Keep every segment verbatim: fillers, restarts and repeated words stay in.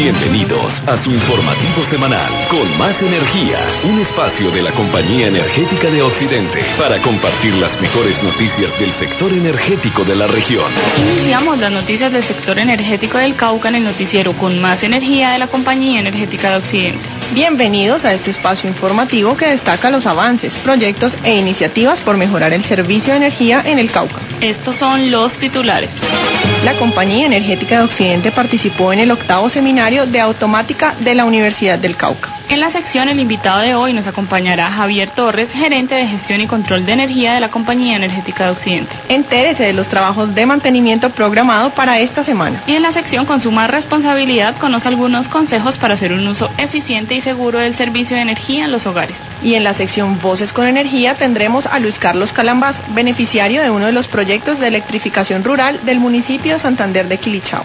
Bienvenidos a su informativo semanal con Más Energía, un espacio de la Compañía Energética de Occidente para compartir las mejores noticias del sector energético de la región. Iniciamos las noticias del sector energético del Cauca en el noticiero con Más Energía de la Compañía Energética de Occidente. Bienvenidos a este espacio informativo que destaca los avances, proyectos e iniciativas por mejorar el servicio de energía en el Cauca. Estos son los titulares. La Compañía Energética de Occidente participó en el octavo seminario de automática de la Universidad del Cauca. En la sección, el invitado de hoy nos acompañará Javier Torres, gerente de gestión y control de energía de la Compañía Energética de Occidente. Entérese de los trabajos de mantenimiento programado para esta semana. Y en la sección Consuma Responsabilidad, conoce algunos consejos para hacer un uso eficiente y seguro del servicio de energía en los hogares. Y en la sección Voces con Energía tendremos a Luis Carlos Calambás, beneficiario de uno de los proyectos de electrificación rural del municipio de Santander de Quilichao.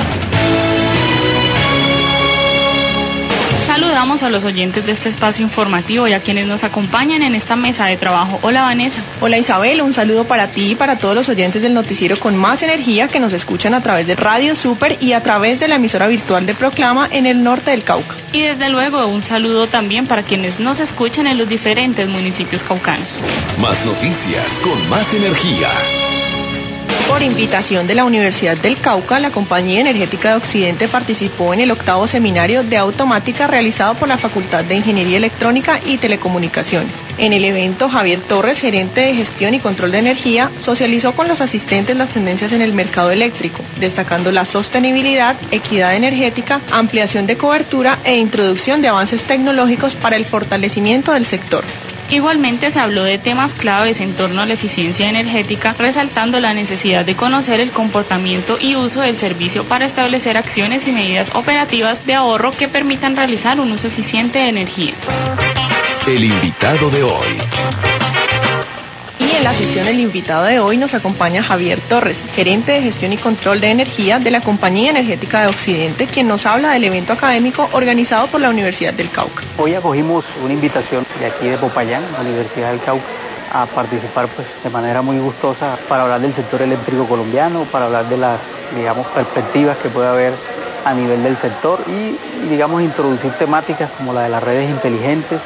Saludamos a los oyentes de este espacio informativo y a quienes nos acompañan en esta mesa de trabajo. Hola, Vanessa. Hola, Isabel. Un saludo para ti y para todos los oyentes del noticiero con Más Energía que nos escuchan a través de Radio Super y a través de la emisora virtual de Proclama en el norte del Cauca. Y desde luego un saludo también para quienes nos escuchan en los diferentes municipios caucanos. Más noticias con Más Energía. Por invitación de la Universidad del Cauca, la Compañía Energética de Occidente participó en el octavo seminario de automática realizado por la Facultad de Ingeniería Electrónica y Telecomunicaciones. En el evento, Javier Torres, gerente de gestión y control de energía, socializó con los asistentes las tendencias en el mercado eléctrico, destacando la sostenibilidad, equidad energética, ampliación de cobertura e introducción de avances tecnológicos para el fortalecimiento del sector. Igualmente se habló de temas claves en torno a la eficiencia energética, resaltando la necesidad de conocer el comportamiento y uso del servicio para establecer acciones y medidas operativas de ahorro que permitan realizar un uso eficiente de energía. El invitado de hoy. Y en la sesión El invitado de hoy nos acompaña Javier Torres, gerente de gestión y control de energía de la Compañía Energética de Occidente, quien nos habla del evento académico organizado por la Universidad del Cauca. Hoy acogimos una invitación de aquí de Popayán, la Universidad del Cauca, a participar pues de manera muy gustosa para hablar del sector eléctrico colombiano, para hablar de las, digamos, perspectivas que puede haber a nivel del sector y, digamos, introducir temáticas como la de las redes inteligentes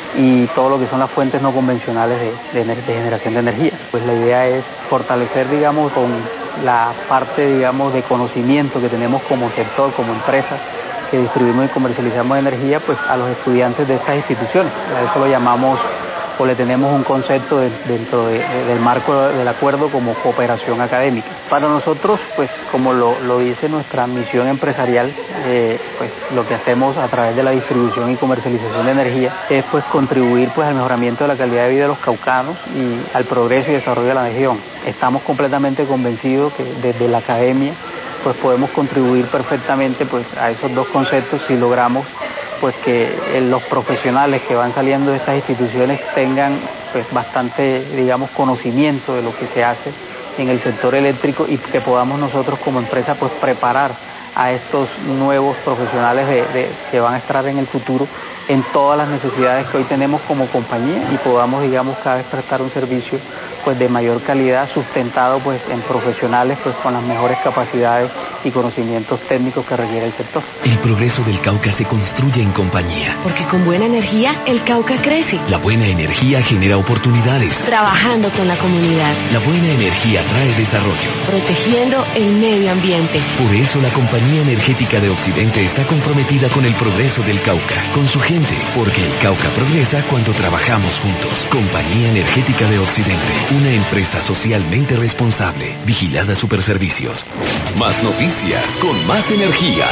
y todo lo que son las fuentes no convencionales de, de, de generación de energía. Pues la idea es fortalecer, digamos, con la parte, digamos, de conocimiento que tenemos como sector, como empresa, que distribuimos y comercializamos energía, pues a los estudiantes de estas instituciones. A eso lo llamamos, o le tenemos un concepto de, dentro de, de, del marco del acuerdo como cooperación académica. Para nosotros, pues como lo, lo dice nuestra misión empresarial, eh, pues lo que hacemos a través de la distribución y comercialización de energía es pues contribuir pues al mejoramiento de la calidad de vida de los caucanos y al progreso y desarrollo de la región. Estamos completamente convencidos que desde la academia pues podemos contribuir perfectamente pues a esos dos conceptos si logramos pues que los profesionales que van saliendo de estas instituciones tengan pues bastante, digamos, conocimiento de lo que se hace en el sector eléctrico y que podamos nosotros como empresa pues preparar a estos nuevos profesionales de, de, que van a estar en el futuro en todas las necesidades que hoy tenemos como compañía y podamos, digamos, cada vez prestar un servicio pues de mayor calidad, sustentado pues en profesionales pues con las mejores capacidades y conocimientos técnicos que requiere el sector. El progreso del Cauca se construye en compañía. Porque con buena energía el Cauca crece. La buena energía genera oportunidades. Trabajando con la comunidad. La buena energía trae desarrollo. Protegiendo el medio ambiente. Por eso la Compañía Energética de Occidente está comprometida con el progreso del Cauca, con su gente, porque el Cauca progresa cuando trabajamos juntos. Compañía Energética de Occidente, una empresa socialmente responsable. Vigilada Superservicios. Más noticias con Más Energía.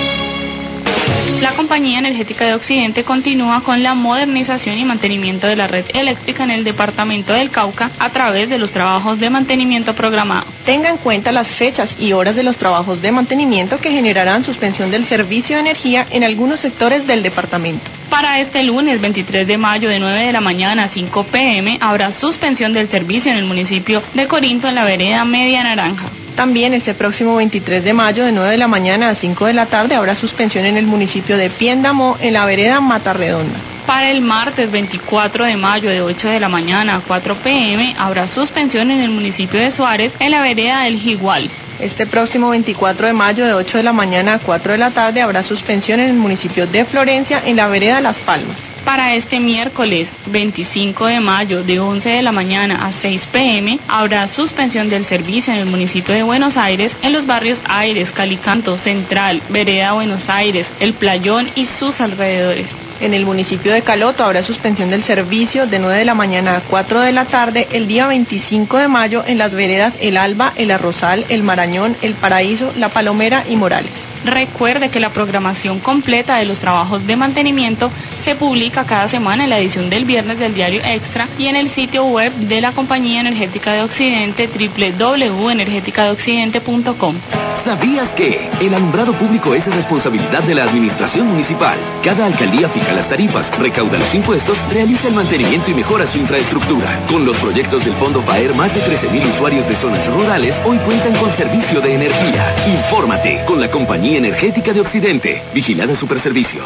La Compañía Energética de Occidente continúa con la modernización y mantenimiento de la red eléctrica en el departamento del Cauca a través de los trabajos de mantenimiento programado. Tenga en cuenta las fechas y horas de los trabajos de mantenimiento que generarán suspensión del servicio de energía en algunos sectores del departamento. Para este lunes veintitrés de mayo de nueve de la mañana a cinco pe eme habrá suspensión del servicio en el municipio de Corinto en la vereda Media Naranja. También este próximo veintitrés de mayo de nueve de la mañana a cinco de la tarde habrá suspensión en el municipio de Piendamó en la vereda Mata Redonda. Para el martes veinticuatro de mayo de ocho de la mañana a cuatro pe eme habrá suspensión en el municipio de Suárez en la vereda del Jigual. Este próximo veinticuatro de mayo de ocho de la mañana a cuatro de la tarde habrá suspensión en el municipio de Florencia en la vereda Las Palmas. Para este miércoles veinticinco de mayo de once de la mañana a seis pe eme habrá suspensión del servicio en el municipio de Buenos Aires en los barrios Aires, Calicanto, Central, Vereda Buenos Aires, El Playón y sus alrededores. En el municipio de Caloto habrá suspensión del servicio de nueve de la mañana a cuatro de la tarde el día veinticinco de mayo en las veredas El Alba, El Arrozal, El Marañón, El Paraíso, La Palomera y Morales. Recuerde que la programación completa de los trabajos de mantenimiento se publica cada semana en la edición del viernes del Diario Extra y en el sitio web de la Compañía Energética de Occidente, doble u doble u doble u punto energética de occidente punto com. ¿Sabías que el alumbrado público es de responsabilidad de la administración municipal? Cada alcaldía fija las tarifas, recauda los impuestos, realiza el mantenimiento y mejora su infraestructura. Con los proyectos del Fondo FAER, más de trece mil usuarios de zonas rurales hoy cuentan con servicio de energía. Infórmate con la Compañía Energética de Occidente. Vigilada Superservicios.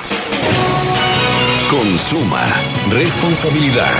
Consuma responsabilidad.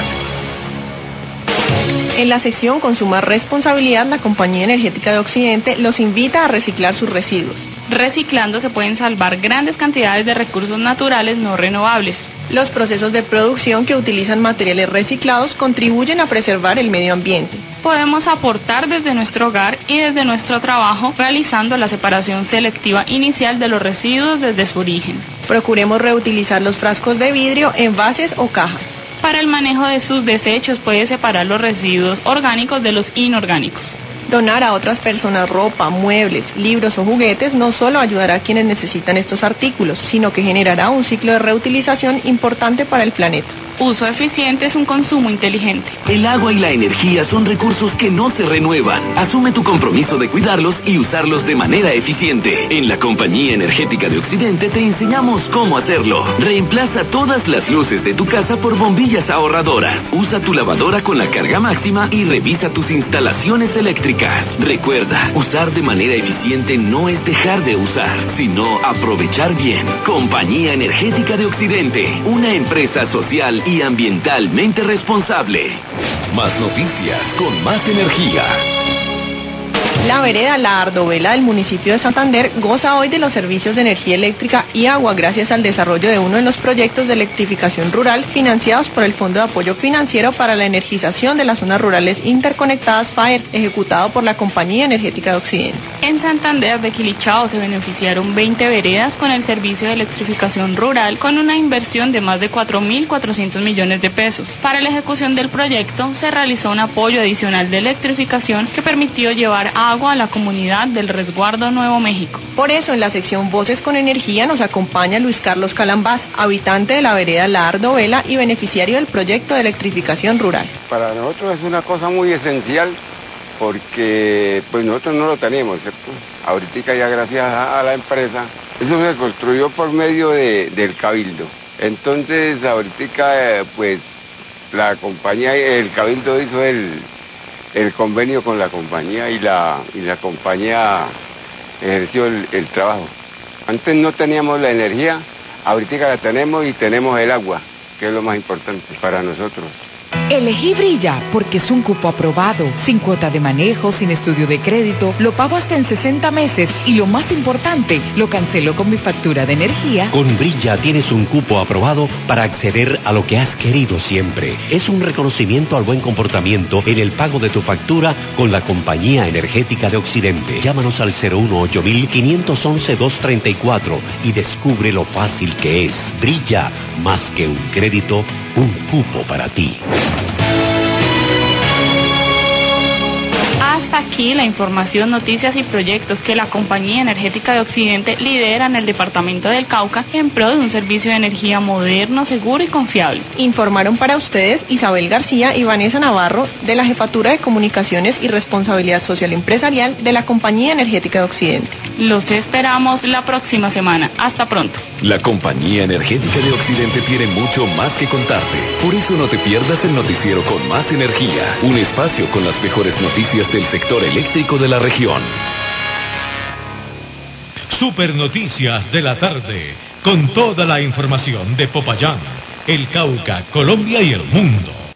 En la sección Consuma Responsabilidad, la Compañía Energética de Occidente los invita a reciclar sus residuos. Reciclando se pueden salvar grandes cantidades de recursos naturales no renovables. Los procesos de producción que utilizan materiales reciclados contribuyen a preservar el medio ambiente. Podemos aportar desde nuestro hogar y desde nuestro trabajo realizando la separación selectiva inicial de los residuos desde su origen. Procuremos reutilizar los frascos de vidrio, envases o cajas. Para el manejo de sus desechos puede separar los residuos orgánicos de los inorgánicos. Donar a otras personas ropa, muebles, libros o juguetes no solo ayudará a quienes necesitan estos artículos, sino que generará un ciclo de reutilización importante para el planeta. Uso eficiente es un consumo inteligente. El agua y la energía son recursos que no se renuevan. Asume tu compromiso de cuidarlos y usarlos de manera eficiente. En la Compañía Energética de Occidente te enseñamos cómo hacerlo. Reemplaza todas las luces de tu casa por bombillas ahorradoras. Usa tu lavadora con la carga máxima y revisa tus instalaciones eléctricas. Recuerda, usar de manera eficiente no es dejar de usar, sino aprovechar bien. Compañía Energética de Occidente, una empresa social y ambientalmente responsable. Más noticias con más energía. La vereda La Ardovela del municipio de Santander goza hoy de los servicios de energía eléctrica y agua gracias al desarrollo de uno de los proyectos de electrificación rural financiados por el Fondo de Apoyo Financiero para la Energización de las Zonas Rurales Interconectadas FAER, ejecutado por la Compañía Energética de Occidente. En Santander de Quilichao se beneficiaron veinte veredas con el servicio de electrificación rural con una inversión de más de cuatro mil cuatrocientos millones de pesos. Para la ejecución del proyecto se realizó un apoyo adicional de electrificación que permitió llevar agua a la comunidad del Resguardo Nuevo México. Por eso, en la sección Voces con Energía nos acompaña Luis Carlos Calambás, habitante de la vereda La Ardovela y beneficiario del proyecto de electrificación rural. Para nosotros es una cosa muy esencial porque pues nosotros no lo teníamos, ¿cierto? Ahorita ya gracias a, a la empresa, eso se construyó por medio de, del Cabildo. Entonces ahorita eh, pues la compañía, el Cabildo hizo el el convenio con la compañía y la y la compañía ejerció el, el trabajo. Antes no teníamos la energía, ahorita la tenemos y tenemos el agua, que es lo más importante para nosotros. Elegí Brilla porque es un cupo aprobado, sin cuota de manejo, sin estudio de crédito, lo pago hasta en sesenta meses y lo más importante, lo cancelo con mi factura de energía. Con Brilla tienes un cupo aprobado para acceder a lo que has querido siempre. Es un reconocimiento al buen comportamiento en el pago de tu factura con la Compañía Energética de Occidente. Llámanos al cero uno ocho mil quinientos once dos treinta y cuatro y descubre lo fácil que es. Brilla, más que un crédito, un cupo para ti. Hasta aquí la información, noticias y proyectos que la Compañía Energética de Occidente lidera en el departamento del Cauca en pro de un servicio de energía moderno, seguro y confiable. Informaron para ustedes Isabel García y Vanessa Navarro de la Jefatura de Comunicaciones y Responsabilidad Social Empresarial de la Compañía Energética de Occidente. Los esperamos la próxima semana. Hasta pronto. La Compañía Energética de Occidente tiene mucho más que contarte. Por eso no te pierdas el noticiero con más energía, un espacio con las mejores noticias del sector eléctrico de la región. Super Noticias de la tarde, con toda la información de Popayán, el Cauca, Colombia y el mundo.